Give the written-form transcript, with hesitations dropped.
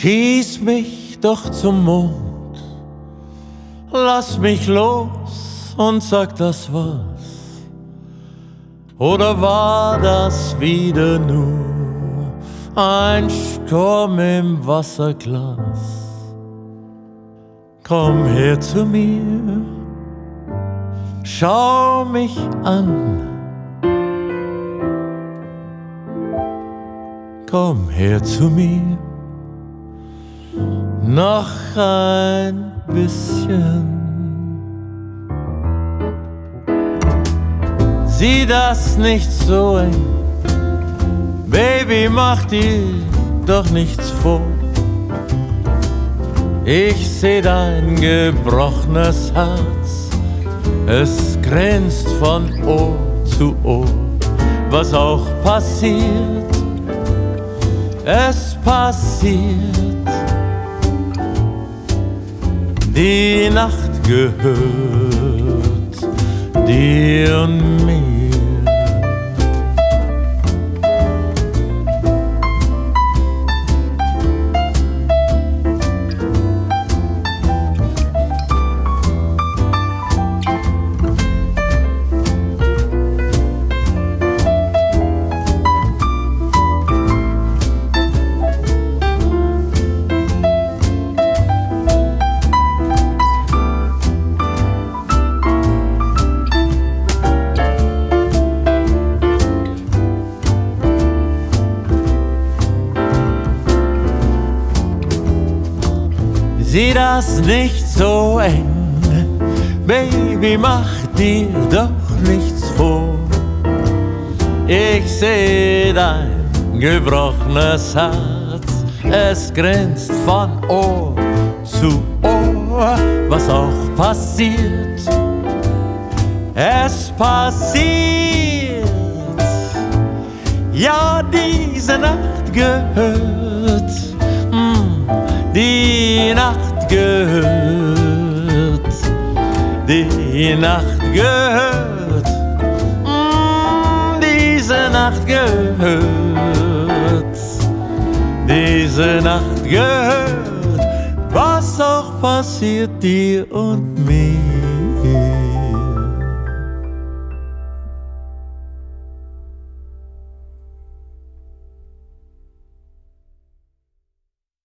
Schieß mich doch zum Mond, lass mich los und sag das was. Oder war das wieder nur ein Sturm im Wasserglas? Komm her zu mir, schau mich an. Komm her zu mir, noch ein bisschen. Sieh das nicht so eng, Baby, mach dir doch nichts vor. Ich seh dein gebrochenes Herz, es grinst von Ohr zu Ohr. Was auch passiert, es passiert. Die Nacht gehört dir und mir. Sieh das nicht so eng, Baby, mach dir doch nichts vor. Ich seh dein gebrochenes Herz, es grinst von Ohr zu Ohr. Was auch passiert, es passiert. Ja, diese Nacht gehört, die Nacht gehört, die Nacht gehört, diese Nacht gehört, diese Nacht gehört. Was auch passiert dir und